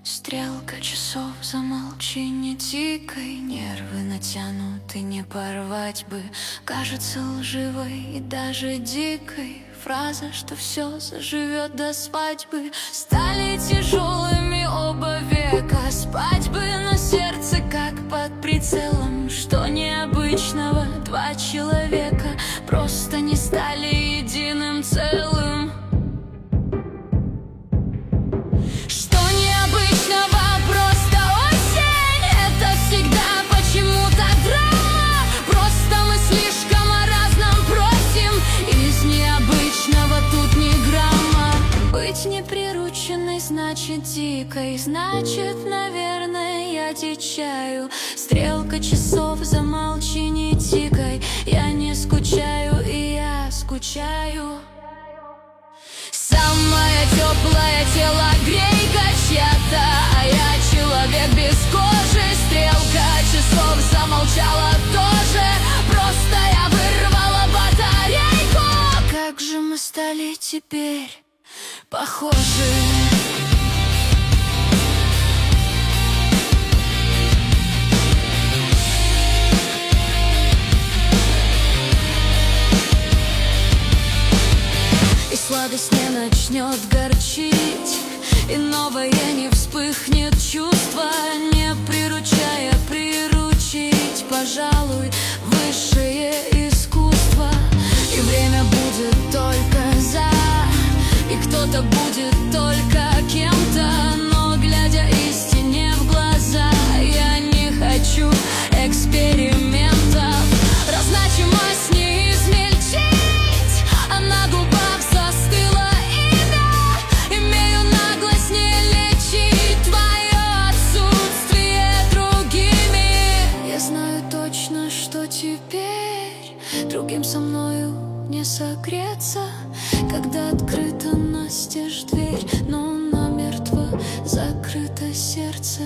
Стрелка часов, замолчи, не тикай. Нервы натянуты, не порвать бы. Кажется лживой и даже дикой фраза, что все заживет до свадьбы. Стали тяжелыми оба века, спать бы, но сердце как под прицелом. Что необычного, два человека просто не стали единым целым. Что необычного, просто осень. Это всегда почему-то драма. Просто мы слишком о разном просим. Из необычного тут ни грамма. Быть неприрученной значит дикой. Значит, наверное, я дичаю. Стрелка часов, замолчи, не тикай. Я не скучаю, и я скучаю. Самое теплое тело грейка чья-то, а я человек без кожи. Стрелка часов замолчала тоже. Просто я вырвала батарейку. Как же мы стали теперь похожи. Сладость не начнет горчить, и новое не вспыхнет чувство, не приручая приручить, пожалуй, высшее искусство. И время будет только за, и кто-то будет только кем-то. Но глядя истине в глаза, я не хочу экспериментов. Разначимость не измельчить, а на губах теперь другим со мною не согреться, когда открыта настежь дверь, но намертво закрыто сердце.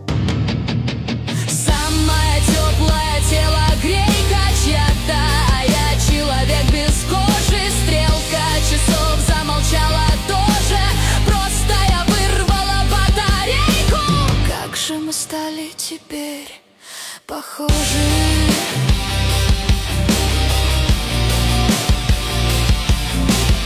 Самое теплое тело грейка чья-то, а я человек без кожи. Стрелка часов замолчала тоже. Просто я вырвала батарейку. Как же мы стали теперь похожи.